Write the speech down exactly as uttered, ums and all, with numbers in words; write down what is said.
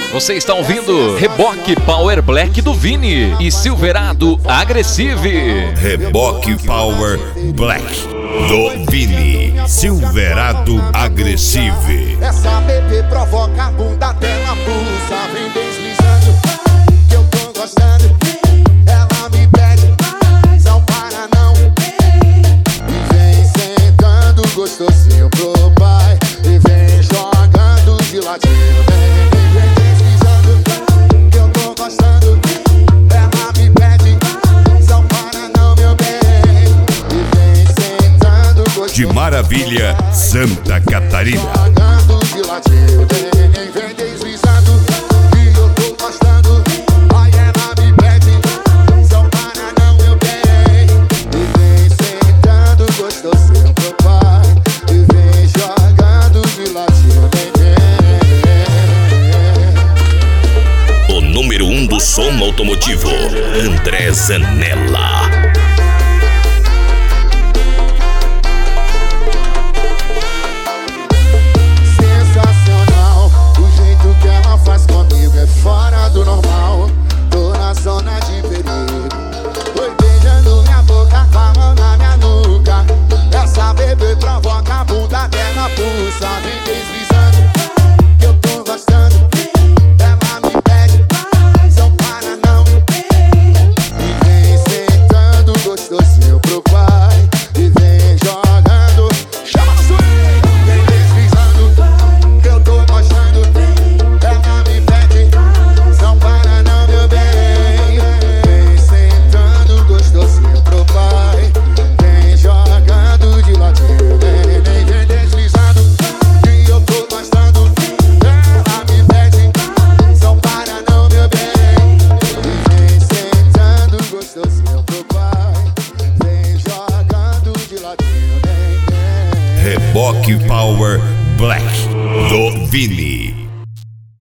Você está ouvindo Reboque Power Black do Vini e Silverado Agressive. Reboque Power Black do Vini, Silverado Agressive. Essa bebê provoca a bunda dela, pulsa, vem deslizando, que eu tô gostando. Ela me pede, mas não para não. E vem sentando gostosinho pro pai, e vem jogando de ladinho. Vem, vem deslizando, que eu tô gostando. Ela me pede, mas não para não, meu bem. E vem sentando gostosinho De Maravilha, Santa Catarina. jogando de ladinho. Vem, vem deslizando, que eu tô gostando. Aí ela me pede, não para não, meu bem. E vem sentando gostosinho pro pai, e vem jogando de ladinho. Vem, vem. O número um do som automotivo, André Zanella. Sensacional, o jeito que ela faz comigo é fora do normal. Tô na zona de perigo, foi beijando minha boca com a mão na minha nuca. Essa bebê provoca a bunda dela, pulsa, vem deslizando, que eu tô gostando. Ela me pede, mas não para não. E vem sentando gostosinho pro pai, e vem jogando. Chama no swing, vem deslizando, que eu tô gostando. Ela me pede, não para não, meu bem. Vem sentando gostosinho pro pai, vem jogando de ladinho. Vem, vem, vem deslizando, que eu tô gostando. Ela me pede, não para não, meu bem. E vem sentando gostosinho pro pai, vem jogando de ladinho. Vem, vem. Reboque Power Black do Vini.